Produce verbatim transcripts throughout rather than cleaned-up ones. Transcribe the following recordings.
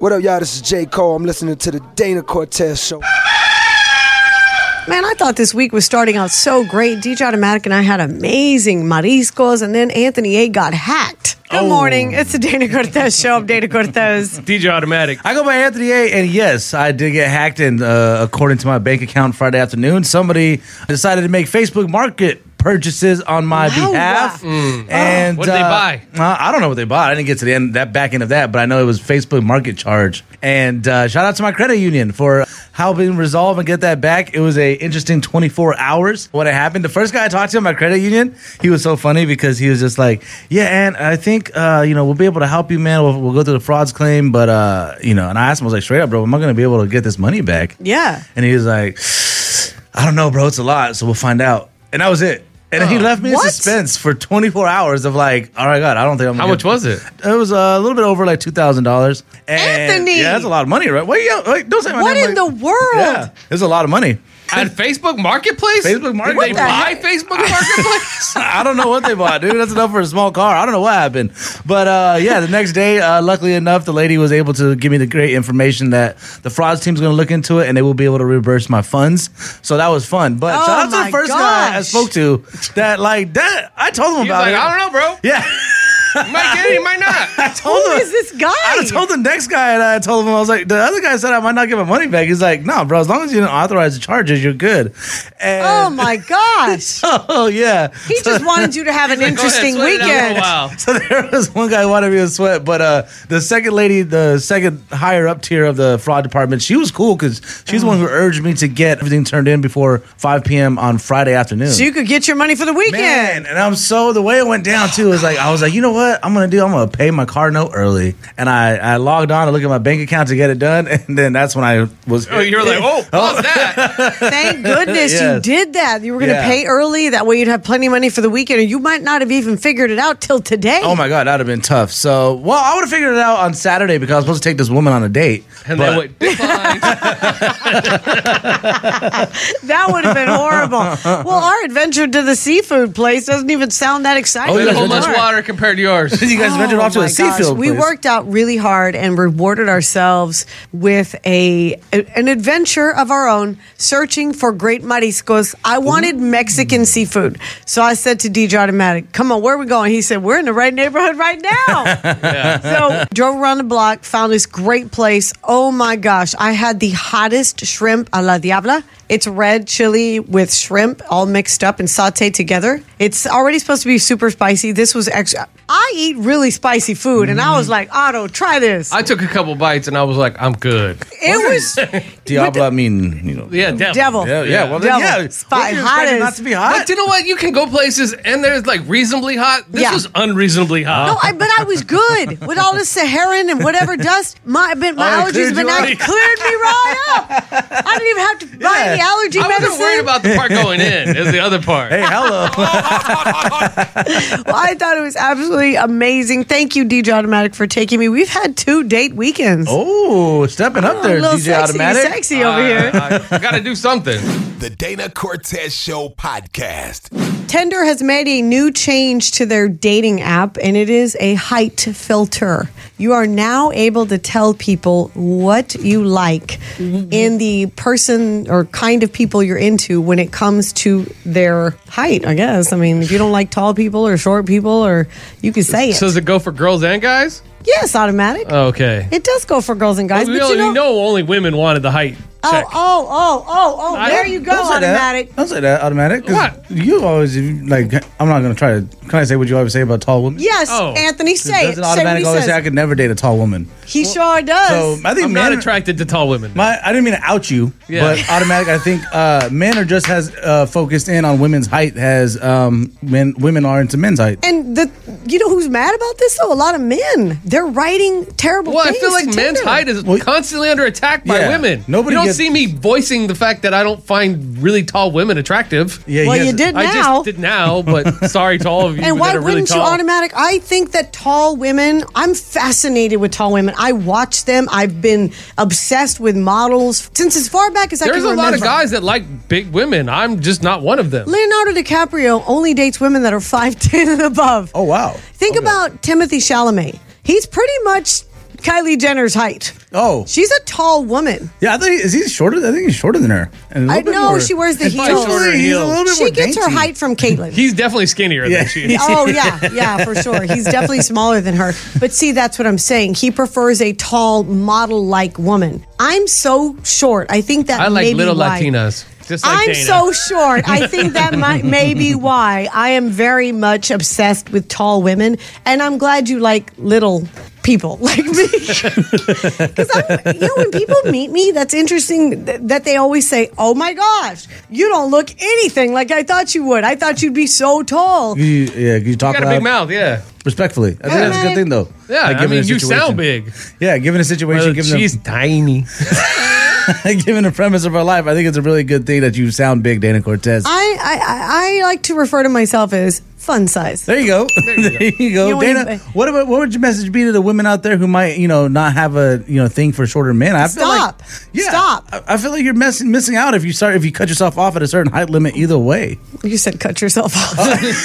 What up, y'all? This is J. Cole. I'm listening to the Dana Cortez Show. Man, I thought this week was starting out so great. D J Automatic and I had amazing mariscos, and then Anthony A got hacked. Good Oh. morning. It's the Dana Cortez Show. I'm Dana Cortez. D J Automatic. I go by Anthony A, and yes, I did get hacked, and uh, according to my bank account Friday afternoon, somebody decided to make Facebook Market purchases on my Wow. behalf. Mm. And What did they uh, buy? uh, I don't know what they bought. I didn't get to the end that back end of that, but I know it was Facebook Market charge. And uh, shout out to my credit union for helping resolve and get that back. It was a interesting twenty-four hours when it happened. The first guy I talked to in my credit union, he was so funny because he was just like, "Yeah, and I think uh, you know we'll be able to help you, man. We'll, we'll go through the frauds claim, but uh, you know." And I asked him, I was like, "Straight up, bro, am I going to be able to get this money back?" Yeah. And he was like, "I don't know, bro. It's a lot, so we'll find out." And that was it. And then he left me What? in suspense for twenty-four hours of like, all right, God, I don't think I'm. How gonna much get- was it? It was uh, a little bit over like two thousand dollars. Anthony! Yeah, that's a lot of money, right? What? You, like, don't say my What name. in the like- world? Yeah, it's a lot of money. At Facebook Marketplace? Facebook Market- Did they What the buy heck? Facebook Marketplace? I don't know what they bought, dude. That's enough for a small car. I don't know what happened. But uh, yeah, the next day, uh, luckily enough, the lady was able to give me the great information that the frauds team's going to look into it and they will be able to reimburse my funds. So that was fun. But Oh shout out to my the first guy I gosh. spoke to that, like, that. I told him He's about like, it. I don't know, bro. Yeah. You might get it, you might not. I Who told him. is this guy? I told the next guy, and I told him, I was like, the other guy said I might not get my money back. He's like, no, bro, as long as you don't authorize the charges, you're good. And, Oh, my gosh. Oh, yeah. He just wanted you to have an Go ahead, interesting sweat it out for a weekend. while. So there was one guy who wanted me to sweat, but uh, the second lady, the second higher up tier of the fraud department, she was cool because she's the one who urged me to get everything turned in before five p.m. on Friday afternoon. So you could get your money for the weekend. Man, and I'm so the way it went down too is like I was like, you know what I'm gonna do? I'm gonna pay my car note early, and I, I logged on to look at my bank account to get it done, and then that's when I was. Oh, you're like, oh, pause that. Thank goodness you Yes. did that. You were going to Yeah. pay early. That way you'd have plenty of money for the weekend, or you might not have even figured it out till today. Oh my god, that'd have been tough. So, well, I would have figured it out on Saturday because I was supposed to take this woman on a date. And but- then wait, decline. That would have been horrible. Well, our adventure to the seafood place doesn't even sound that exciting. Oh, you a guys whole went much to- water compared to yours. you guys ventured off to Oh a my gosh. seafield We place. worked out really hard and rewarded ourselves with a, a- an adventure of our own, searching for great mariscos. I wanted Mexican seafood, so I said to D J Automatic, "Come on, where are we going?" He said, "We're in the right neighborhood right now." So drove around the block, found this great place. Oh my gosh, I had the hottest shrimp a la diabla. It's red chili with shrimp all mixed up and sauteed together. It's already supposed to be super spicy. This was extra. I eat really spicy food, and I was like, Otto, try this. I took a couple bites and I was like, I'm good. it was Diablo, I mean, you know. Yeah, devil. devil. Yeah, yeah, well, then, Devil. yeah. Spi- What, you hot expected as- not to be hot? But you know what? You can go places and there's like reasonably hot. This Yeah. was unreasonably hot. No, I, but I was good with all this Saharan and whatever dust. My but my Oh, it allergies cleared been you out, out. cleared me right up. I didn't even have to buy Yeah. any allergy I medicine. wasn't worried about the part going in. Is the other part. Hey, hello. Well, I thought it was absolutely amazing. Thank you, D J Automatic, for taking me. We've had two date weekends. Oh, stepping up Oh, there, a little D J sexy, Automatic. sexy over here. I, I got to do something. The Dana Cortez Show podcast. Tinder has made a new change to their dating app, and it is a height filter. You are now able to tell people what you like in the person or kind of people you're into when it comes to their height, I guess. I mean, if you don't like tall people or short people, or you can say it. So does it go for girls and guys? Yes, Automatic. Okay. It does go for girls and guys, we but all- you know, you know only women wanted the height oh, check. oh, oh, oh, oh, I- there you go, Don't say that. Automatic. Don't say that, automatic. 'cause What? You always like. I'm not gonna try to. Can I say what you always say about tall women? Yes, Oh. Anthony, say it. Doesn't Say what automatic he always says. say I could never date a tall woman? He sure does. So I think I'm men. not attracted to tall women. My, I didn't mean to out you, Yeah. but automatic. I think uh, men are just as uh, focused in on women's height as um, men. Women are into men's height. And the you know who's mad about this though? A lot of men. They're writing terrible Well, I things feel like to men's Tinder. height is Well, constantly under attack by yeah, women. nobody you don't gets- see me voicing the fact that I don't find really tall women attractive. Yeah, Well, he has- you did I now. just did now, but sorry to all of you And why that are really wouldn't you tall. automatic? I think that tall women, I'm fascinated with tall women. I watch them. I've been obsessed with models since as far back as I There's can a remember. lot of guys that like big women. I'm just not one of them. Leonardo DiCaprio only dates women that are five ten and above. Oh wow. Think Okay. about Timothy Chalamet. He's pretty much Kylie Jenner's height. Oh, She's a tall woman. yeah. I think is he shorter? I think he's shorter than her. And a I little bit know more- she wears the and heels. probably He's a Heels. little bit She more gets her dainty. height from Caitlyn. He's definitely skinnier Yeah. than she is. Oh, yeah, yeah, for sure. He's definitely smaller than her. But see, that's what I'm saying. He prefers a tall, model-like woman. I'm so short. I think that I like may be little why. Latinas. Just like I'm Dana. so short. I think that might may be why I am very much obsessed with tall women, and I'm glad you like little people like me. Because you know, when people meet me, that's interesting th- that they always say, "Oh my gosh, you don't look anything like I thought you would. I thought you'd be so tall." You, yeah, you talk You got a loud, big mouth, yeah. respectfully. I think Yeah, that's a good man. thing, though. Yeah, Like, I given mean, a you situation. sound big. Yeah, given a situation, Well, given she's a, tiny. given the premise of our life, I think it's a really good thing that you sound big, Dana Cortez. I, I I I like to refer to myself as fun size. There you go. There you go, You know, Dana. when- what about what would your message be to the women out there who might, you know, not have a you know thing for shorter men? I feel Stop. like, yeah, Stop. I, I feel like you're missing missing out if you start if you cut yourself off at a certain height limit. Either way, You said cut yourself off.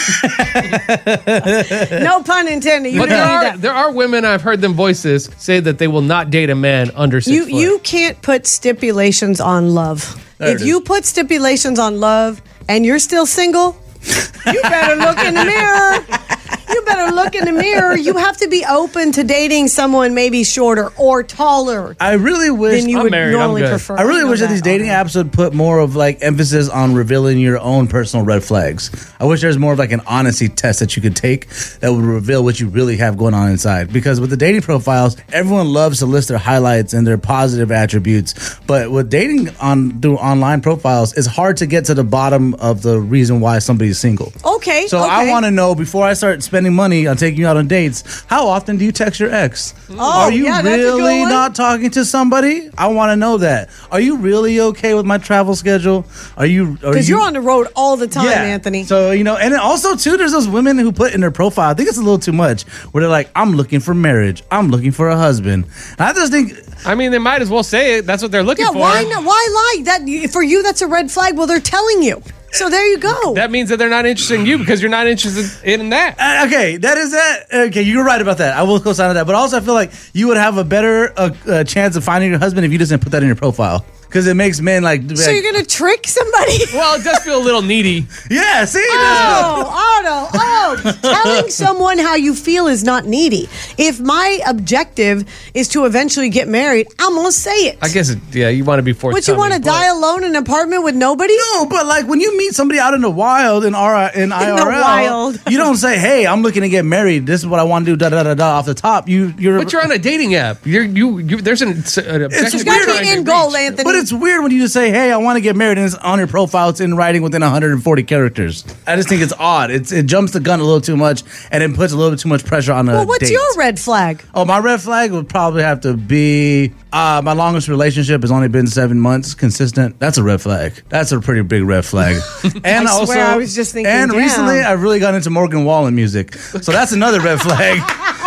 No pun intended. You But didn't there need are that. there are women, I've heard them voice this, say that they will not date a man under six You foot. you can't put stipulations on love. There if it you is. put stipulations on love and you're still single, you better look in the mirror. You better look in the mirror. You have to be open to dating someone maybe shorter or taller I really wish. than you I'm would married, I'm normally good. prefer. I really know wish that these dating already. apps would put more of like emphasis on revealing your own personal red flags. I wish there was more of like an honesty test that you could take that would reveal what you really have going on inside. Because with the dating profiles, everyone loves to list their highlights and their positive attributes. But with dating on through online profiles, it's hard to get to the bottom of the reason why somebody's single. Okay. So okay. I want to know before I start spending money on taking you out on dates, how often do you text your ex? Oh, Are you yeah, that's a good really one. not talking to somebody? I want to know that. Are you really okay with my travel schedule? Are you? Because you're on the road all the time, Anthony. So you know, and then also too, there's those women who put in their profile. I think it's a little too much. Where they're like, "I'm looking for marriage. I'm looking for a husband." And I just think. I mean, they might as well say it. That's what they're looking yeah, for. why not? Why lie? That for you, that's a red flag. Well, they're telling you. So there you go. That means that they're not interested in you because you're not interested in that. Uh, okay, that is that. Okay, you're right about that. I will co-sign on that. But also, I feel like you would have a better uh, uh, chance of finding your husband if you just didn't put that in your profile. Because it makes men like. so like- you're gonna trick somebody? Well, it does feel a little needy. yeah, see? that's- Oh, Otto, oh, telling someone how you feel is not needy. If my objective is to eventually get married, I'm gonna say it. I guess, it, yeah, you want to be forthcoming. Would you want to but- die alone in an apartment with nobody? No, but like when you meet somebody out in the wild in R in I R L, wild. you don't say, "Hey, I'm looking to get married. This is what I want to do." Da da da da. Off the top, you you're. But you're on a dating app. You're you. you there's an, an objective. It's There's weird. got to trying be to an end reach. goal, Anthony. But it's weird when you just say, "Hey, I want to get married," and it's on your profile. It's in writing within one hundred forty characters. I just think it's odd. It's it jumps the gun a little too much, and it puts a little bit too much pressure on a well, what's date. your red flag? Oh, my red flag would probably have to be uh, my longest relationship has only been seven months consistent. That's a red flag. That's a pretty big red flag. And I also, swear, I was just thinking, And damn. recently, I've really got into Morgan Wallen music, so that's another red flag.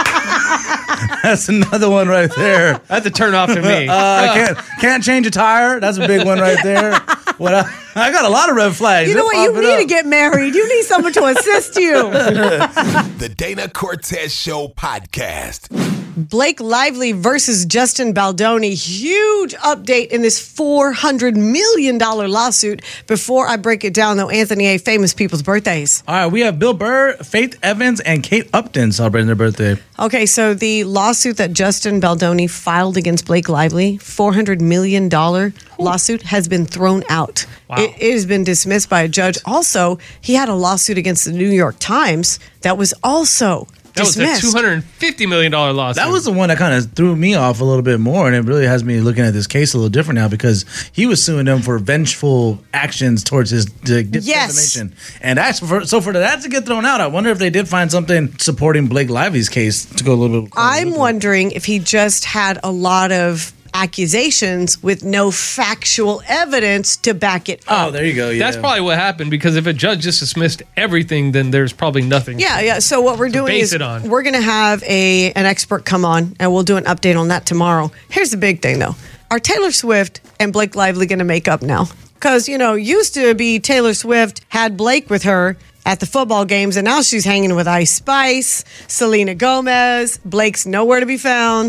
That's another one right there. That's a turn off to me. Uh, I can't can't change a tire. That's a big one right there. What I, I got a lot of red flags. You know They're what? You popping need up. to get married. You need someone to assist you. The Dana Cortez Show podcast. Blake Lively versus Justin Baldoni. Huge update in this four hundred million dollars lawsuit. Before I break it down, though, Anthony A., famous people's birthdays. All right, we have Bill Burr, Faith Evans, and Kate Upton celebrating their birthday. Okay, so the lawsuit that Justin Baldoni filed against Blake Lively, four hundred million dollars lawsuit, has been thrown out. Wow. It, it has been dismissed by a judge. Also, he had a lawsuit against the New York Times that was also that was dismissed. a two hundred fifty million dollars lawsuit. That was the one that kind of threw me off a little bit more, and it really has me looking at this case a little different now because he was suing them for vengeful actions towards his uh, Yes. defamation. And that's for, so for that to get thrown out, I wonder if they did find something supporting Blake Lively's case to go a little bit. I'm wondering if he just had a lot of accusations with no factual evidence to back it up. Oh, there you go. Yeah. That's probably what happened because if a judge just dismissed everything, then there's probably nothing. Yeah, yeah. So what we're doing base is it on. we're going to have a an expert come on, and we'll do an update on that tomorrow. Here's the big thing, though: are Taylor Swift and Blake Lively going to make up now? Because you know, used to be Taylor Swift had Blake with her at the football games, and now she's hanging with Ice Spice, Selena Gomez. Blake's nowhere to be found.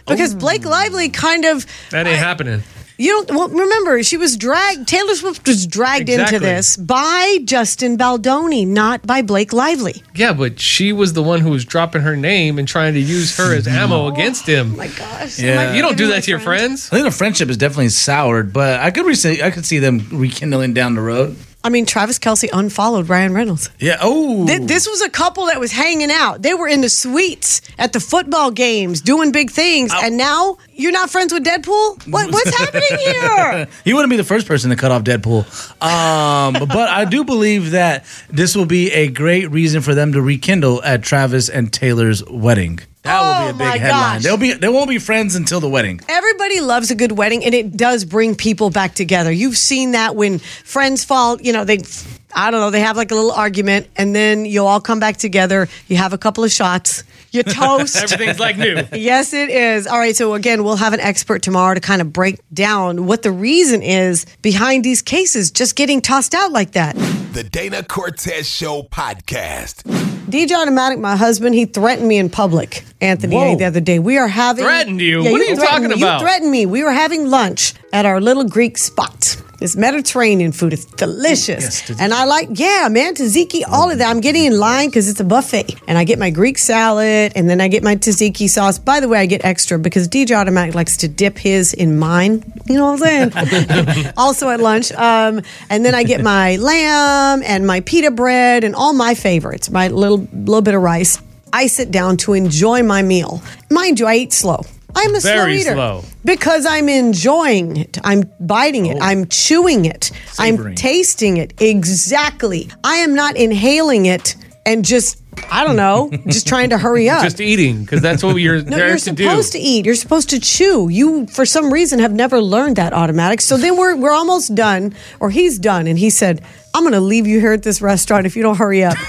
Because Blake Lively kind of... That ain't happening. You don't well, remember, she was dragged, Taylor Swift was dragged Exactly. into this by Justin Baldoni, not by Blake Lively. Yeah, but she was the one who was dropping her name and trying to use her as ammo against him. Oh my gosh. Yeah. Am I You don't do giving that my to your friends. I think the friendship is definitely soured, but I could re- I could see them rekindling down the road. I mean, Travis Kelce unfollowed Ryan Reynolds. Yeah. Oh. Th- This was a couple that was hanging out. They were in the suites at the football games doing big things. And now you're not friends with Deadpool? What, what's happening here? He wouldn't be the first person to cut off Deadpool. Um, but I do believe that this will be a great reason for them to rekindle at Travis and Taylor's wedding. That will Oh, be a my big headline. gosh. They'll be they won't be friends until the wedding. Everybody loves a good wedding, and it does bring people back together. You've seen that when friends fall, you know, they, I don't know, they have like a little argument, and then you'll all come back together. You have a couple of shots. You toast. Everything's like new. Yes, it is. All right. So again, we'll have an expert tomorrow to kind of break down what the reason is behind these cases just getting tossed out like that. The Dana Cortez Show podcast. D J Automatic, my husband, he threatened me in public, Anthony, Whoa. the other day. We are having... Threatened you? What are you threatened talking me. about? You threatened me. We were having lunch at our little Greek spot. It's Mediterranean food. It's delicious. Yes, tzatziki. And I like, yeah, man, tzatziki, all of that. I'm getting in line because it's a buffet. And I get my Greek salad, and then I get my tzatziki sauce. By the way, I get extra because D J Automatic likes to dip his in mine. You know what I'm saying? Also at lunch. Um, and then I get my lamb and my pita bread and all my favorites, my little, little bit of rice. I sit down to enjoy my meal. Mind you, I eat slow. I'm a slow Very eater. slow. Because I'm enjoying it. I'm biting it. I'm chewing it. I'm Savoring. tasting it. Exactly. I am not inhaling it and just, I don't know, just trying to hurry up. Just eating, because that's what you're no, there you're to do. supposed to eat. You're supposed to chew. You, for some reason, have never learned that, Automatic. So then we're we're almost done, or he's done, and he said, I'm going to leave you here at this restaurant if you don't hurry up.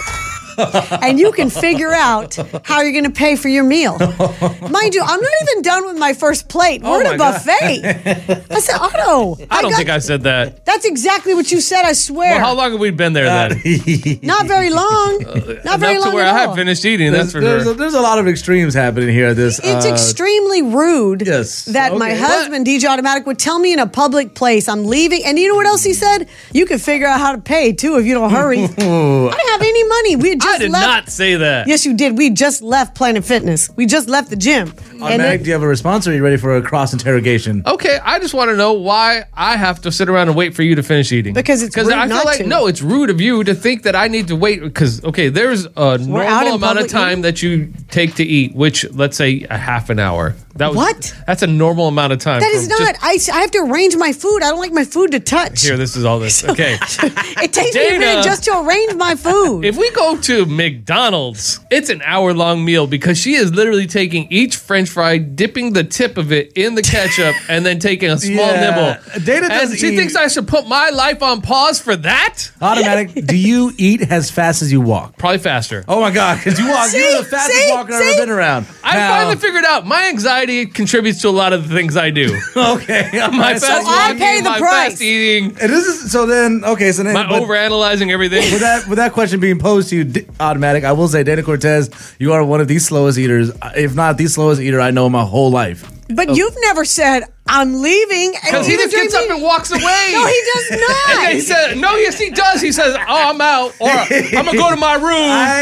And you can figure out how you're going to pay for your meal. Mind you, I'm not even done with my first plate. We're Oh at my a God. buffet. I said, Otto. I don't got- think I said that. That's exactly what you said, I swear. Well, how long have we been there then? Not very long. Not very Enough long to where at I all. have finished eating, that's for there's, sure. a, there's a lot of extremes happening here at this. It's uh, extremely rude yes, that my okay. husband, D J Automatic, would tell me in a public place, I'm leaving. And you know what else he said? You can figure out how to pay, too, if you don't hurry. I didn't have any money. We had just I did left. not say that. Yes, you did. We just left Planet Fitness. We just left the gym. And Automatic, then- do you have a response, or are you ready for a cross interrogation? Okay, I just want to know why I have to sit around and wait for you to finish eating. Because it's Because rude I feel not like to. no, it's rude of you to think that I need to wait. Because okay, there's a out normal in amount public of time eating? that you take to eat, which let's say a half an hour. That was, What? That's a normal amount of time. That is from not. just- I, I have to arrange my food. I don't like my food to touch. here, this is all this. Okay. It takes me a Dana. minute just to arrange my food. If we go to McDonald's, it's an hour long meal because she is literally taking each French fry, dipping the tip of it in the ketchup, and then taking a small Yeah. nibble. Dana and does she eat- thinks I should put my life on pause for that? Automatic, do you eat as fast as you walk? Probably faster. Oh my God, because you walk, See? you're the fastest See? walker I've See? ever been around. I Now- finally figured out my anxiety contributes to a lot of the things I do. Okay, My so fast I walking, pay the my price. fast eating, And this is so then okay so then my but overanalyzing everything. with that with that question being posed to you, D- Automatic, I will say, Dana Cortez, you are one of the slowest eaters, if not the slowest eater I know in my whole life. But you've never said, I'm leaving. Because he just gets up and walks away. No, he does And not. then he said, no, yes, he does. He says, oh, I'm out. Or I'm going to go to my room.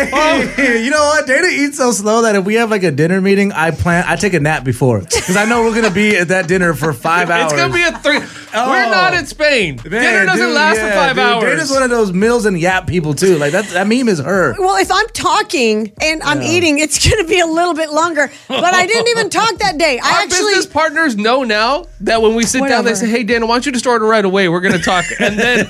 I, you know what? Dana eats so slow that if we have like a dinner meeting, I plan I take a nap before because I know we're gonna be at that dinner for five hours. It's going to be a three. Oh. We're not in Spain. Man, Dinner doesn't dude, last yeah, for five dude. hours. Dana's one of those mills and yap people too. Like that that meme is her. Well, if I'm talking and I'm eating, it's going to be a little bit longer. But I didn't even talk that day. I Our actually. business partners know now that when we sit down, they Whatever. say, hey, Dana, why don't you just order right away? We're going to talk. And then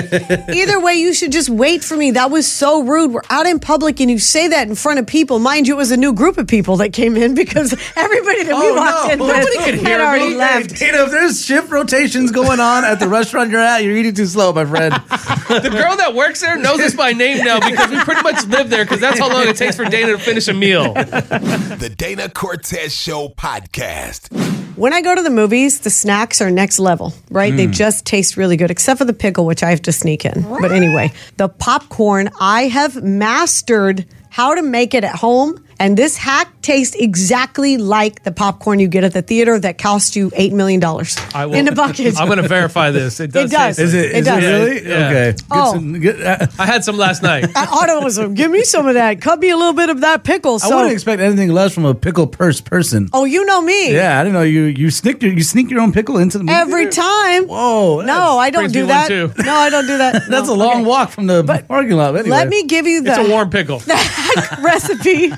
Either way, you should just wait for me. That was so rude. We're out in public and you say that in front of people. Mind you, it was a new group of people that came in because everybody that we Oh, walked no. in with Nobody could had hear already me. left. Dana, if there's shift rotations going on at the restaurant you're at, you're eating too slow, my friend. the girl that works there knows us by name now because we pretty much live there because that's how long it takes for Dana to finish a meal. The Dana Cortez Show podcast. When I go to the movies, the snacks are next level, right? They just taste really good, except for the pickle, which I have to sneak in. But anyway, the popcorn, I have mastered how to make it at home, And this hack tastes exactly like the popcorn you get at the theater that cost you eight million dollars I will, in a bucket. I'm going to verify this. It does. It does. taste Is like it? It Is does. it really? Yeah. Okay. Get Oh. some- get- uh, I had some last night. That Otto was like, give me some of that. Cut me a little bit of that pickle. I So, wouldn't expect anything less from a pickle purse person. oh, you know me. Yeah, I didn't know you. You sneak your you sneak your own pickle into the movie Every theater? time. Whoa. No, I don't brings do me one that. too. No, I don't do that. That's No. a long Okay. walk from the parking lot. Anyway. Let me give you the It's a warm pickle. recipe.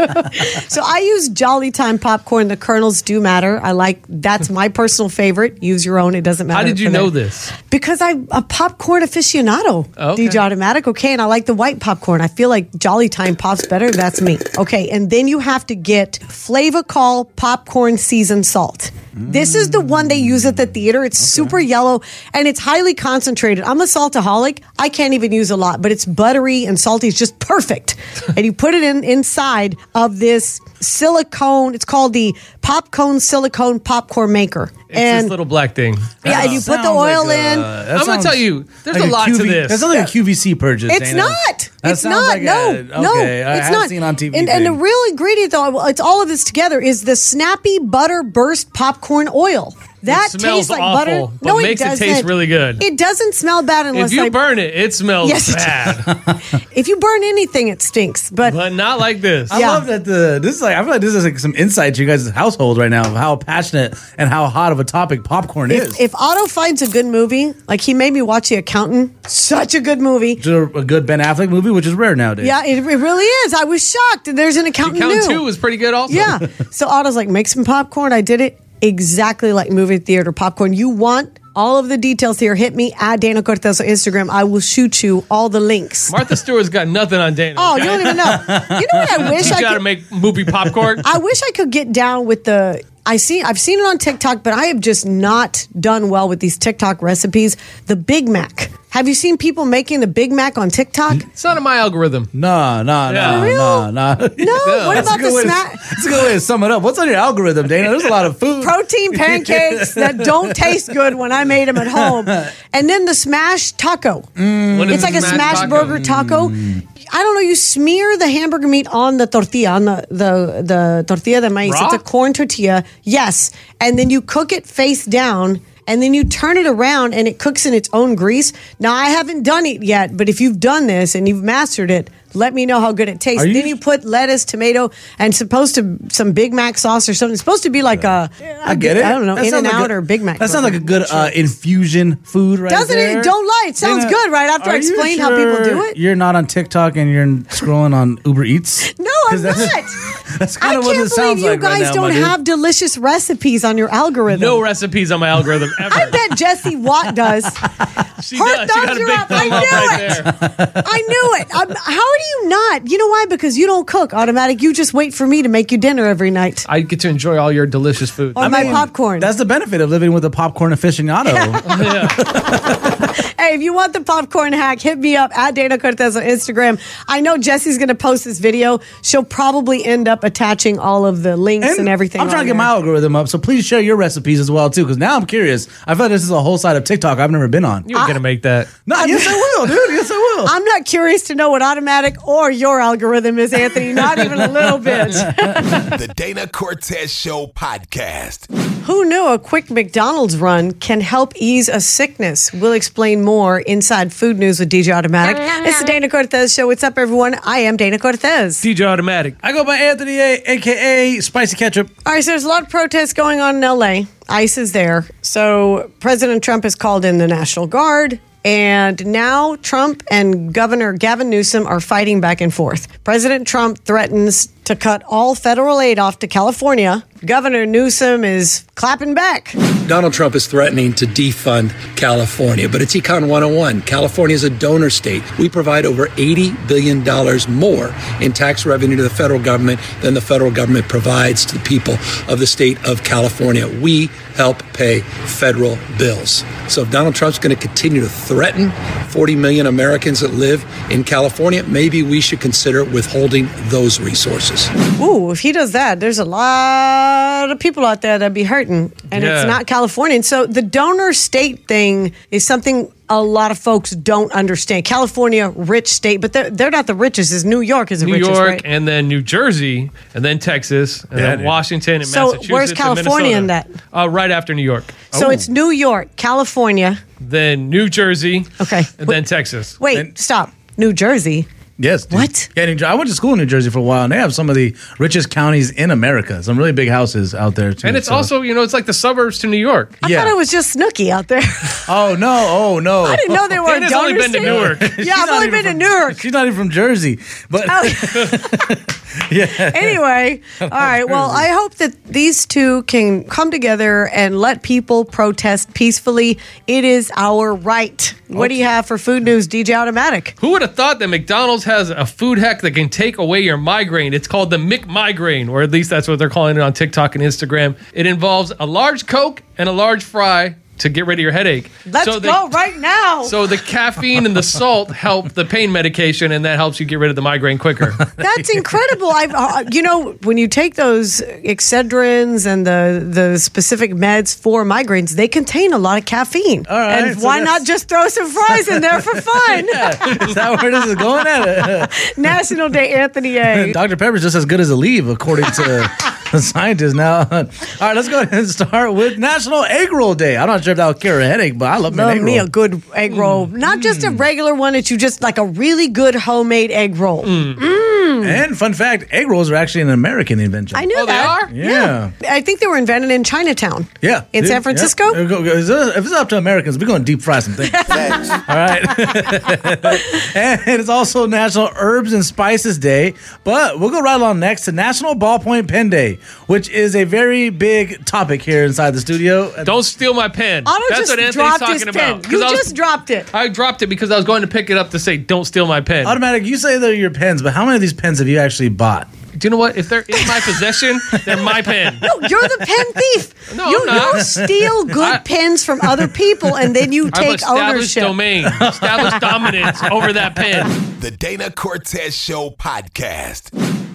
So I use Jolly Time popcorn. The kernels do matter. I like that's my personal favorite. Use your own. It doesn't matter. How did you for know them. this? Because I'm a popcorn aficionado. Okay. D J Automatic. Okay, and I like the white popcorn. I feel like Jolly Time pops better. That's me. Okay, and then you have to get Flavacol popcorn seasoned salt. This is the one they use at the theater. It's super yellow and it's highly concentrated. I'm a saltaholic. I can't even use a lot, but it's buttery and salty. It's just perfect. And you put it in inside of this silicone. It's called the Popcone Silicone Popcorn Maker. It's and this little black thing. yeah, and you put the Sounds oil like, in. uh, that I'm gonna sounds tell you, there's like a lot Q V to this. That sounds like a Q V C purchase. It's Dana. not. That It's sounds not. like no, a- no, okay, I it's have not. seen on T V And, and the thing. real ingredient, though, it's all of this together, is the Snappy Butter Burst Popcorn Oil. That It smells tastes like awful, butter. but no, makes it doesn't. taste really good. It doesn't smell bad unless If you I burn it, it smells Yes, it bad, if you burn anything, it stinks. But but not like this. I Yeah. love that the this is like I feel like this is like some insight to you guys' household right now of how passionate and how hot of a topic popcorn is. if, if Otto finds a good movie, like he made me watch The Accountant, such a good movie. It's a, a good Ben Affleck movie, which is rare nowadays. Yeah, it, it really is. I was shocked. There's an accountant Count new. two was pretty good also. Yeah. So Otto's like, make some popcorn. I did it exactly like movie theater popcorn. You want all of the details here? Hit me at Dana Cortez on Instagram. I will shoot you all the links. Martha Stewart's got nothing on Dana. Oh, okay? you don't even know. You know what I wish Teach I you how to could? make movie popcorn. I wish I could get down with the. I see. I've seen it on TikTok, but I have just not done well with these TikTok recipes. The Big Mac. Have you seen people making the Big Mac on TikTok? It's not in my algorithm. No, no, Yeah. no, For real? no, no. No. What That's about a good the way to- smash? That's a good way to sum it up. What's on your algorithm, Dana? There's a lot of food. Protein pancakes that don't taste good when I made them at home, and then the smash taco. What is It's like a smashed smash taco? burger taco. I don't know. You smear the hamburger meat on the tortilla, on the the, the tortilla de maíz. Raw? It's a corn tortilla. Yes, and then you cook it face down. And then you turn it around and it cooks in its own grease. Now, I haven't done it yet, but if you've done this and you've mastered it, let me know how good it tastes. Are you- Then you put lettuce, tomato, and supposed to some Big Mac sauce or something. It's supposed to be like a, I get it. I don't know, That In sounds and like Out a- or Big Mac. That sounds like a good uh, infusion food, right Doesn't there. it? Don't lie. It sounds Dana, good right after I are you explain how people do sure it. You're not on TikTok and you're scrolling on Uber Eats. No, I'm 'Cause that's- not. That's I kind of what can't this believe sounds you like right guys now, don't my dude. have delicious recipes on your algorithm. No recipes on my algorithm ever. I bet Jessie Watt does. she Her does. She got thumbs a are big up. I thumb up knew right it. there. I knew it. I'm, how do you not? You know why? Because you don't cook. Automatic. You just wait for me to make you dinner every night. I get to enjoy all your delicious food. Or my popcorn. That's the benefit of living with a popcorn aficionado. Hey, if you want the popcorn hack, hit me up at Dana Cortez on Instagram. I know Jessie's going to post this video. She'll probably end up attaching all of the links and, everything. I'm trying on to get there. my algorithm up, so please share your recipes as well too. Because now I'm curious. I feel like this is a whole side of TikTok I've never been on. You're gonna make that. No, yes I will, dude. Yes I will. I'm not curious to know what automatic or your algorithm is, Anthony. Not even a little bit. The Dana Cortez Show podcast. Who knew a quick McDonald's run can help ease a sickness? We'll explain more inside Food News with D J Automatic. It's the Dana Cortez Show. What's up, everyone? I am Dana Cortez. D J Automatic. I go by Anthony A, aka Spicy Ketchup. All right, so there's a lot of protests going on in L A. ICE is there. So President Trump has called in the National Guard. And now Trump and Governor Gavin Newsom are fighting back and forth. President Trump threatens to cut all federal aid off to California. Governor Newsom is clapping back. Donald Trump is threatening to defund California, but it's Econ one oh one. California is a donor state. We provide over eighty billion dollars more in tax revenue to the federal government than the federal government provides to the people of the state of California. We help pay federal bills. So if Donald Trump's going to continue to threaten forty million Americans that live in California, maybe we should consider withholding those resources. Ooh, if he does that, there's a lot of people out there that'd be hurting. And Yeah. it's not California. And so the donor state thing is something a lot of folks don't understand. California, rich state, but they're, they're not the richest. Is New York is the New richest, York, right? and then New Jersey, and then Texas, and Yeah, then dude. Washington, and So, Massachusetts. where's and California in Minnesota. that? Uh, right after New York. So Oh. it's New York, California. Then New Jersey. Okay. And then Texas. Wait, And- stop. New Jersey. Yes. dude. What? Yeah, New Jer- I went to school in New Jersey for a while, and they have some of the richest counties in America. Some really big houses out there too. And it's so- also, you know, it's like the suburbs to New York. I Yeah. thought it was just Snooki out there. Oh no! Oh no! I didn't know they were. Dana's only been to Newark. Yeah, I've only been to Newark. She's not even from Jersey, but Oh. yeah. Anyway, all right. Well, I hope that these two can come together and let people protest peacefully. It is our right. What do you have for food news, D J Automatic? Who would have thought that McDonald's has a food hack that can take away your migraine? It's called the McMigraine, or at least that's what they're calling it on TikTok and Instagram. It involves a large Coke and a large fry to get rid of your headache. Let's so the, go right now. So the caffeine and the salt help the pain medication, and that helps you get rid of the migraine quicker. That's incredible. I've, uh, you know, when you take those Excedrins and the the specific meds for migraines, they contain a lot of caffeine. All right, and so why that's- not just throw some fries in there for fun? Is that where this is going at? National Day Anthony A. Doctor Pepper's just as good as a leave, according to the scientists. Now, all right, let's go ahead and start with National Egg Roll Day. I'm not sure if that will cure a headache, but I love, Love an egg me roll. a good egg roll. Not just a regular one, it's you just like a really good homemade egg roll. And fun fact, egg rolls are actually an American invention. I knew Oh, they that. are? Yeah. I think they were invented in Chinatown. Yeah. In dude, San Francisco? yeah. If it's- if it's up to Americans, we're going to deep fry some things. All right. And it's also National Herbs and Spices Day. But we'll go right along next to National Ballpoint Pen Day, which is a very big topic here inside the studio. Don't steal my pen. Otto That's just what Anthony's dropped talking his about. pen. 'Cause You I was- just dropped it. I dropped it because I was going to pick it up to say, "Don't steal my pen." Automatic, you say they're your pens, but how many of these pens have you actually bought? Do you know what? If they're in my possession, they're my pen. No, you're the pen thief. No, you, I'm not. you steal good I- pens from other people and then you I've take established ownership. domain, established dominance over that pen. The Dana Cortez Show podcast.